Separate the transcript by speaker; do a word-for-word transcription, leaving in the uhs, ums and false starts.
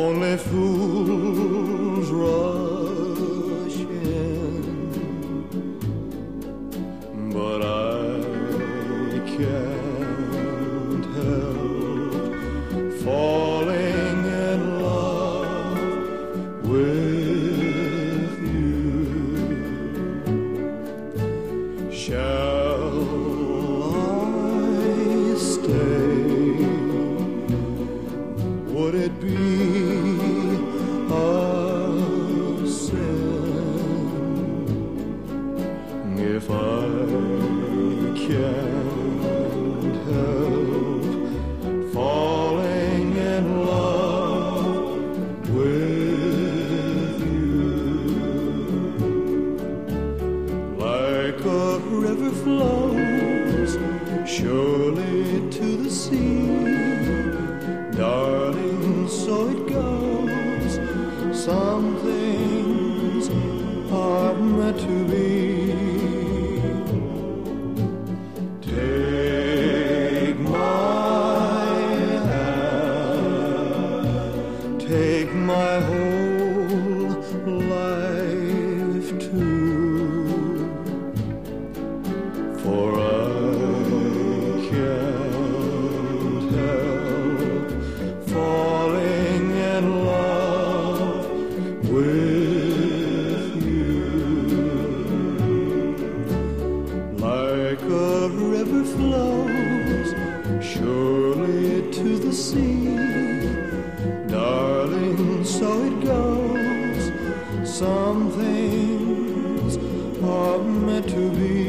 Speaker 1: Only fools rush in, but I can't help falling in love with you. Shall I stay? Would it be a sin if I can't help falling in love with you? Like a river flows surely to the sea, darling, so it goes. Some things are meant to be. Take my hand, take my whole life too, for I can't help falling in love with you. Like a river flows surely to the sea, darling, so it goes. Some things are meant to be.